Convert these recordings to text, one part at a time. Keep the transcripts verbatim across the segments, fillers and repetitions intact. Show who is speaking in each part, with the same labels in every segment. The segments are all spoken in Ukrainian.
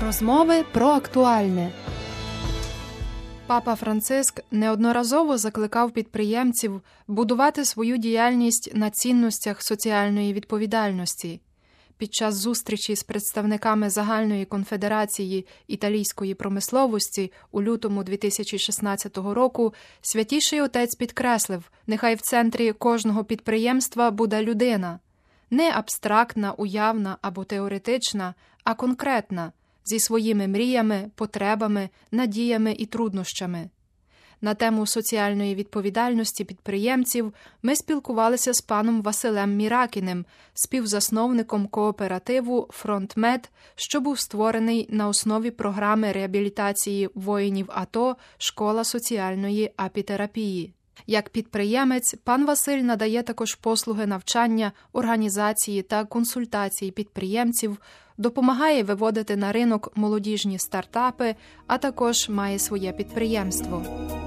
Speaker 1: Розмови про актуальне. Папа Франциск неодноразово закликав підприємців будувати свою діяльність на цінностях соціальної відповідальності. Під час зустрічі з представниками Загальної конфедерації італійської промисловості у лютому дві тисячі шістнадцятого року Святіший Отець підкреслив, нехай в центрі кожного підприємства буде людина. Не абстрактна, уявна або теоретична, а конкретна, зі своїми мріями, потребами, надіями і труднощами. На тему соціальної відповідальності підприємців ми спілкувалися з паном Василем Міракіним, співзасновником кооперативу «Фронтмед», що був створений на основі програми реабілітації воїнів АТО «Школа соціальної апітерапії». Як підприємець, пан Василь надає також послуги навчання, організації та консультації підприємців, допомагає виводити на ринок молодіжні стартапи, а також має своє підприємство.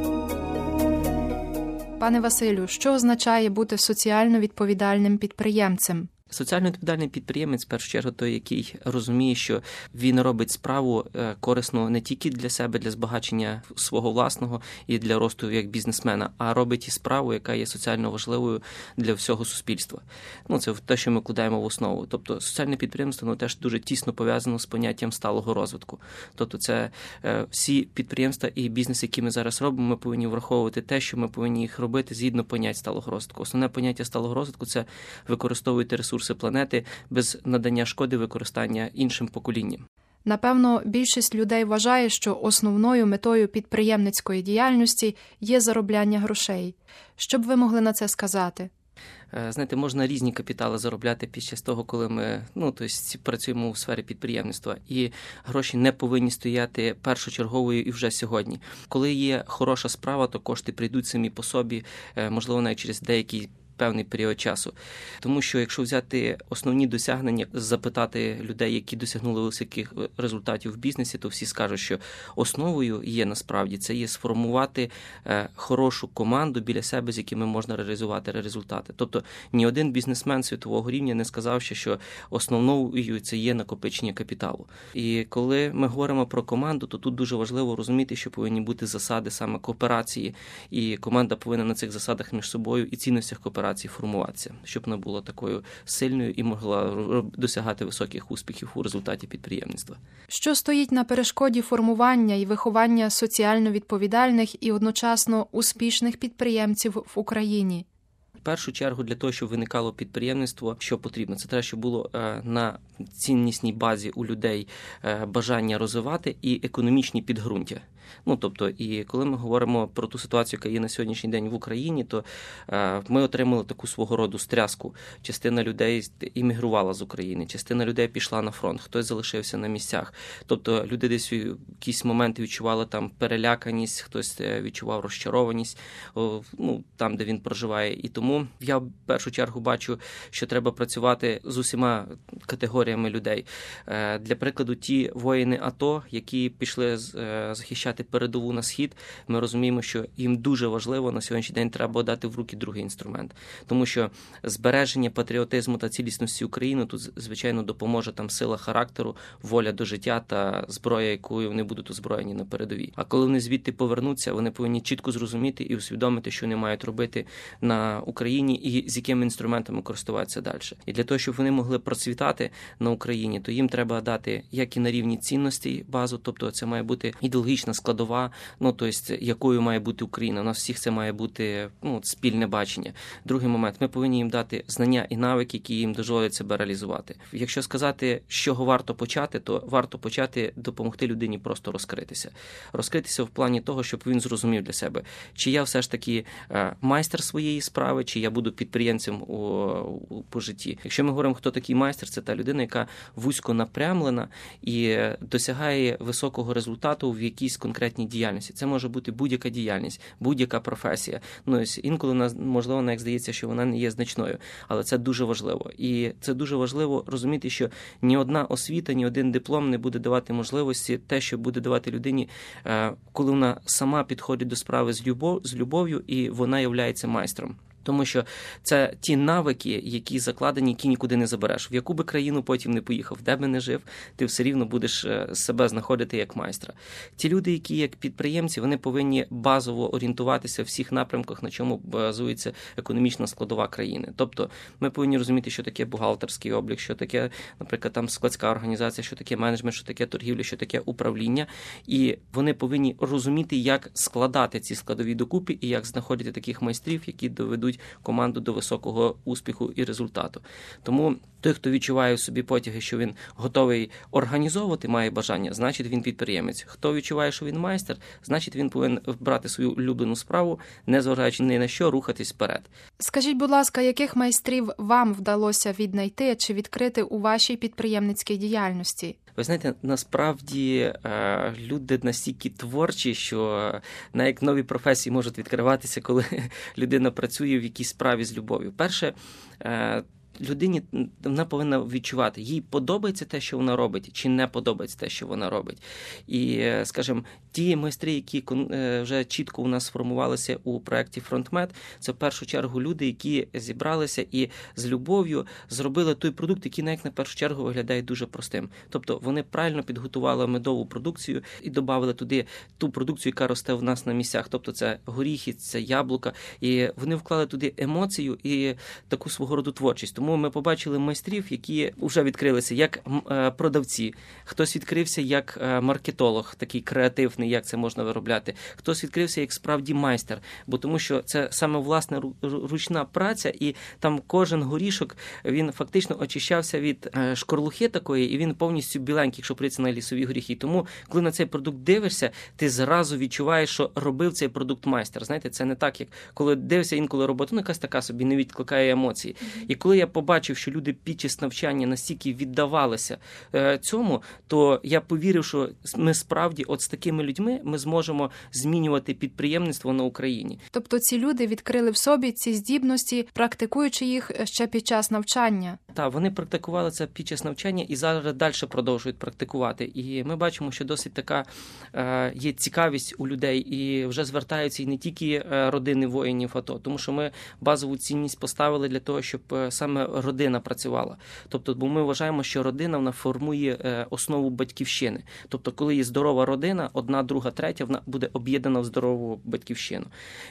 Speaker 1: Пане Василю, що означає бути соціально відповідальним підприємцем?
Speaker 2: Соціально відповідальний підприємець, в першу чергу, той, який розуміє, що він робить справу корисну не тільки для себе, для збагачення свого власного і для росту як бізнесмена, а робить і справу, яка є соціально важливою для всього суспільства. Ну, це те, що ми вкладаємо в основу. Тобто соціальне підприємство, ну, теж дуже тісно пов'язано з поняттям сталого розвитку. Тобто це е, всі підприємства і бізнес, які ми зараз робимо, ми повинні враховувати те, що ми повинні їх робити згідно понять сталого розвитку. Основне поняття сталого розвитку – це використовувати ресурси планети без надання шкоди використання іншим поколінням.
Speaker 1: Напевно, більшість людей вважає, що основною метою підприємницької діяльності є заробляння грошей. Що б ви могли на це сказати?
Speaker 2: Знаєте, можна різні капітали заробляти під час того, коли ми ну, тобто, працюємо у сфері підприємництва. І гроші не повинні стояти першочерговою і вже сьогодні. Коли є хороша справа, то кошти прийдуть самі по собі, можливо, навіть через деякий певний період часу. Тому що якщо взяти основні досягнення, запитати людей, які досягнули високих результатів в бізнесі, то всі скажуть, що основою є насправді це є сформувати е, хорошу команду біля себе, з якими можна реалізувати результати. Тобто ні один бізнесмен світового рівня не сказав ще, що основною це є накопичення капіталу. І коли ми говоримо про команду, то тут дуже важливо розуміти, що повинні бути засади саме кооперації, і команда повинна на цих засадах між собою і цінностях кооперації формуватися, щоб вона була такою сильною і могла досягати високих успіхів у результаті підприємництва.
Speaker 1: Що стоїть на перешкоді формування і виховання соціально відповідальних і одночасно успішних підприємців в Україні?
Speaker 2: В першу чергу для того, щоб виникало підприємництво, що потрібно? Це треба, щоб було на ціннісній базі у людей бажання розвивати і економічні підґрунтя. Ну, тобто, і коли ми говоримо про ту ситуацію, яка є на сьогоднішній день в Україні, то е, ми отримали таку свого роду стряску. Частина людей іммігрувала з України, частина людей пішла на фронт, хтось залишився на місцях. Тобто люди десь в якісь моменти відчували там переляканість, хтось відчував розчарованість, о, ну, там, де він проживає. І тому я в першу чергу бачу, що треба працювати з усіма категоріями людей. Е, для прикладу, ті воїни АТО, які пішли з, е, захищати передову на схід, ми розуміємо, що їм дуже важливо на сьогоднішній день треба дати в руки другий інструмент. Тому що збереження патріотизму та цілісності України тут, звичайно, допоможе там сила характеру, воля до життя та зброя, якою вони будуть озброєні на передовій. А коли вони звідти повернуться, вони повинні чітко зрозуміти і усвідомити, що вони мають робити на Україні і з якими інструментами користуватися далі. І для того, щоб вони могли процвітати на Україні, то їм треба дати як і на рівні цінностей базу, тобто це має бути ідеологічна складова, ну, тобто, якою має бути Україна. У нас всіх це має бути ну, спільне бачення. Другий момент, ми повинні їм дати знання і навики, які їм дозволять себе реалізувати. Якщо сказати, з чого варто почати, то варто почати допомогти людині просто розкритися. Розкритися в плані того, щоб він зрозумів для себе, чи я все ж таки майстер своєї справи, чи я буду підприємцем у, у, по житті. Якщо ми говоримо, хто такий майстер, це та людина, яка вузько напрямлена і досягає високого результату в якійсь конкретній діяльності. Це може бути будь-яка діяльність, будь-яка професія. Ну, інколи, нас, можливо, як здається, що вона не є значною, але це дуже важливо. І це дуже важливо розуміти, що ні одна освіта, ні один диплом не буде давати можливості те, що буде давати людині, коли вона сама підходить до справи з любов, з любов'ю і вона являється майстром. Тому що це ті навики, які закладені, які нікуди не забереш. В яку би країну потім не поїхав, де би не жив, ти все рівно будеш себе знаходити як майстра. Ті люди, які як підприємці, вони повинні базово орієнтуватися в всіх напрямках, на чому базується економічна складова країни. Тобто ми повинні розуміти, що таке бухгалтерський облік, що таке, наприклад, там складська організація, що таке менеджмент, що таке торгівля, що таке управління. І вони повинні розуміти, як складати ці складові докупи і як знаходити таких майстрів, які доведуть команду до високого успіху і результату. Тому той, хто відчуває в собі потяги, що він готовий організовувати, має бажання, значить він підприємець. Хто відчуває, що він майстер, значить він повинен брати свою улюблену справу, незважаючи ні на що, рухатись вперед.
Speaker 1: Скажіть, будь ласка, яких майстрів вам вдалося віднайти чи відкрити у вашій підприємницькій діяльності?
Speaker 2: Ви знаєте, насправді люди настільки творчі, що навіть нові професії можуть відкриватися, коли людина працює в якійсь справі з любов'ю. Перше, людині вона повинна відчувати, їй подобається те, що вона робить, чи не подобається те, що вона робить. І, скажімо, ті майстри, які вже чітко у нас сформувалися у проєкті FrontMed, це в першу чергу люди, які зібралися і з любов'ю зробили той продукт, який навіть на першу чергу виглядає дуже простим. Тобто вони правильно підготували медову продукцію і додали туди ту продукцію, яка росте в нас на місцях. Тобто це горіхи, це яблука. І вони вклали туди емоцію і таку свого роду творчість. Тому ми побачили майстрів, які вже відкрилися як продавці, хтось відкрився як маркетолог, такий креативний, як це можна виробляти, хтось відкрився як справді майстер, бо тому що це саме власне ручна праця, і там кожен горішок, він фактично очищався від шкорлухи такої, і він повністю біленький, якщо прийти на лісові горіхи. Тому, коли на цей продукт дивишся, ти зразу відчуваєш, що робив цей продукт майстер. Знаєте, це не так, як коли дивишся інколи роботу, ну якась така собі не відкликає емоції. Mm-hmm. І коли я побачив, що люди під час навчання настільки віддавалися е, цьому, то я повірив, що ми справді от з такими людьми ми зможемо змінювати підприємництво на Україні.
Speaker 1: Тобто ці люди відкрили в собі ці здібності, практикуючи їх ще під час навчання?
Speaker 2: Так, вони практикували це під час навчання і зараз далі продовжують практикувати. І ми бачимо, що досить така е, є цікавість у людей і вже звертаються і не тільки родини воїнів АТО, тому що ми базову цінність поставили для того, щоб саме родина працювала. Тобто, бо ми вважаємо, що родина вона формує основу батьківщини. Тобто, коли є здорова родина, одна, друга, третя, вона буде об'єднана в здорову батьківщину.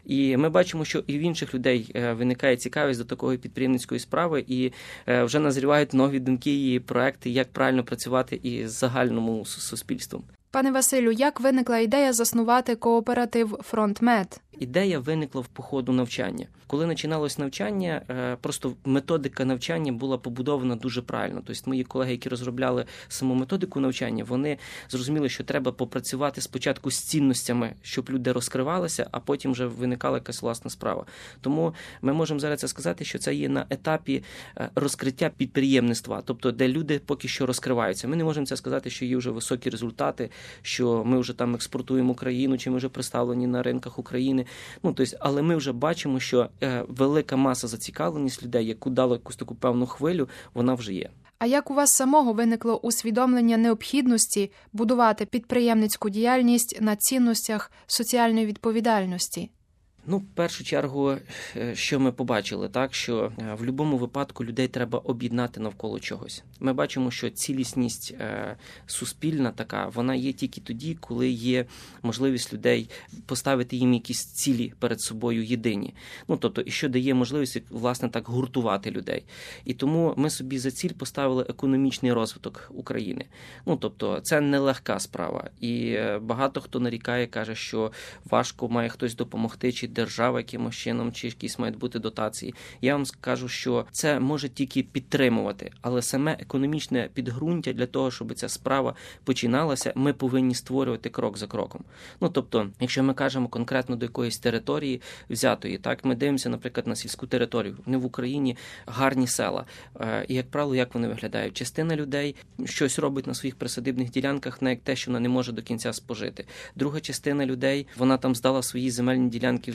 Speaker 2: І ми бачимо, що і в інших людей виникає цікавість до такої підприємницької справи, і вже назрівають нові думки і проекти, як правильно працювати із загальному суспільством.
Speaker 1: Пане Василю, як виникла ідея заснувати кооператив FrontMed?
Speaker 2: Ідея виникла в походу навчання. Коли починалось навчання, просто методика навчання була побудована дуже правильно. Тобто мої колеги, які розробляли саму методику навчання, вони зрозуміли, що треба попрацювати спочатку з цінностями, щоб люди розкривалися, а потім вже виникала якась власна справа. Тому ми можемо зараз це сказати, що це є на етапі розкриття підприємництва, тобто де люди поки що розкриваються. Ми не можемо це сказати, що є вже високі результати, що ми вже там експортуємо Україну, чи ми вже представлені на ринках України. Ну, тобто, але ми вже бачимо, що е, велика маса зацікавленість людей, яку дало якусь таку певну хвилю, вона вже є.
Speaker 1: А як у вас самого виникло усвідомлення необхідності будувати підприємницьку діяльність на цінностях соціальної відповідальності?
Speaker 2: Ну, в першу чергу, що ми побачили, так, що в будь-якому випадку людей треба об'єднати навколо чогось. Ми бачимо, що цілісність е, суспільна така, вона є тільки тоді, коли є можливість людей поставити їм якісь цілі перед собою єдині. Ну, тобто, і що дає можливість, власне, так гуртувати людей. І тому ми собі за ціль поставили економічний розвиток України. Ну, тобто, це нелегка справа. І багато хто нарікає, каже, що важко має хтось допомогти, чи держава якимось чином, чи якісь мають бути дотації. Я вам скажу, що це може тільки підтримувати, але саме економічне підґрунтя для того, щоб ця справа починалася, ми повинні створювати крок за кроком. Ну, тобто, якщо ми кажемо конкретно до якоїсь території взятої, так, ми дивимося, наприклад, на сільську територію. Не в Україні гарні села. І, як правило, як вони виглядають? Частина людей щось робить на своїх присадибних ділянках, на як те, що вона не може до кінця спожити. Друга частина людей, вона там здала свої земельні ділянки в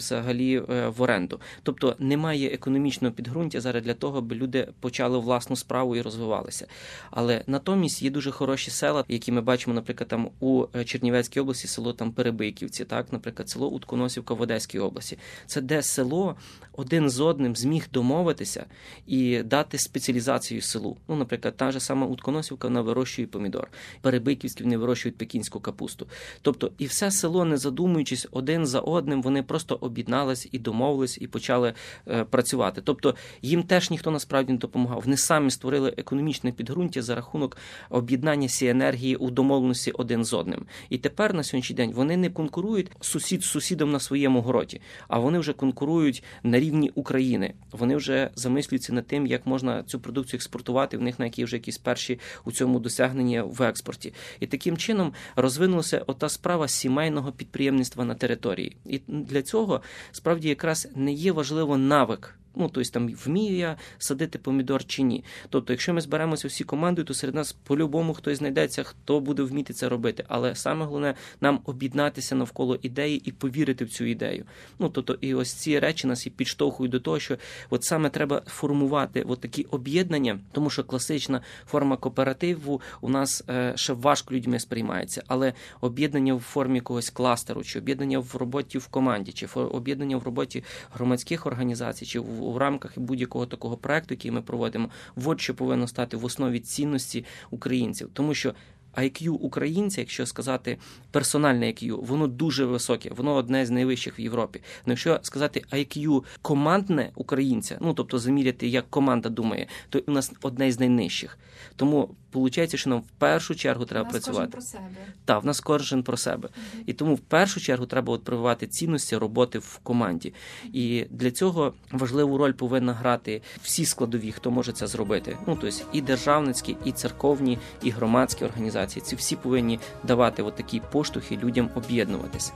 Speaker 2: взагалі в оренду. Тобто немає економічного підґрунтя зараз для того, аби люди почали власну справу і розвивалися. Але натомість є дуже хороші села, які ми бачимо, наприклад, там у Чернівецькій області, село там Перебийківці, так, наприклад, село Утконосівка в Одеській області. Це де село один з одним зміг домовитися і дати спеціалізацію селу. Ну, наприклад, та ж сама Утконосівка, вона вирощує помідор. Перебийківські, вони вирощують пекінську капусту. Тобто, і все село, не задумуючись один за одним, вони просто об'єднались і домовились, і почали е, працювати. Тобто, їм теж ніхто насправді не допомагав. Вони самі створили економічне підґрунтя за рахунок об'єднання цієї енергії у домовленості один з одним. І тепер, на сьогоднішній день, вони не конкурують сусід з сусідом на своєму городі, а вони вже конкурують на рівні України. Вони вже замислюються над тим, як можна цю продукцію експортувати, в них на які вже якісь перші у цьому досягнення в експорті. І таким чином розвинулася ота справа сімейного підприємництва на території. І для цього, справді, якраз не є важливо навик. Ну, тобто, там, вмію я садити помідор чи ні. Тобто, якщо ми зберемося всі командою, то серед нас по-любому хтось знайдеться, хто буде вміти це робити. Але саме головне, нам об'єднатися навколо ідеї і повірити в цю ідею. Ну, тобто, і ось ці речі нас і підштовхують до того, що от саме треба формувати от такі об'єднання, тому що класична форма кооперативу у нас е, ще важко людьми сприймається. Але об'єднання в формі якогось кластеру, чи об'єднання в роботі в команді, чи об'єднання в роботі громадських організацій, чи в у рамках будь-якого такого проекту, який ми проводимо, от що повинно стати в основі цінності українців. Тому що ай к'ю українця, якщо сказати персональне ай к'ю, воно дуже високе, воно одне з найвищих в Європі. Но якщо сказати ай к'ю командне українця, ну, тобто заміряти, як команда думає, то у нас одне з найнижчих. Тому виходить, що нам в першу чергу треба працювати.
Speaker 1: Про себе.
Speaker 2: Так, в нас кожен про себе. Uh-huh. І тому в першу чергу треба от прививати цінності роботи в команді. І для цього важливу роль повинна грати всі складові, хто може це зробити. Ну, тобто і державницькі, і церковні, і громадські організації. Ці всі повинні давати от такі поштовхи людям об'єднуватися.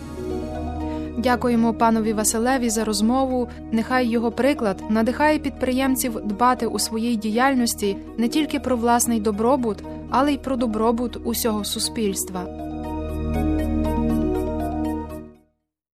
Speaker 1: Дякуємо панові Василеві за розмову. Нехай його приклад надихає підприємців дбати у своїй діяльності не тільки про власний добробут, але й про добробут усього суспільства.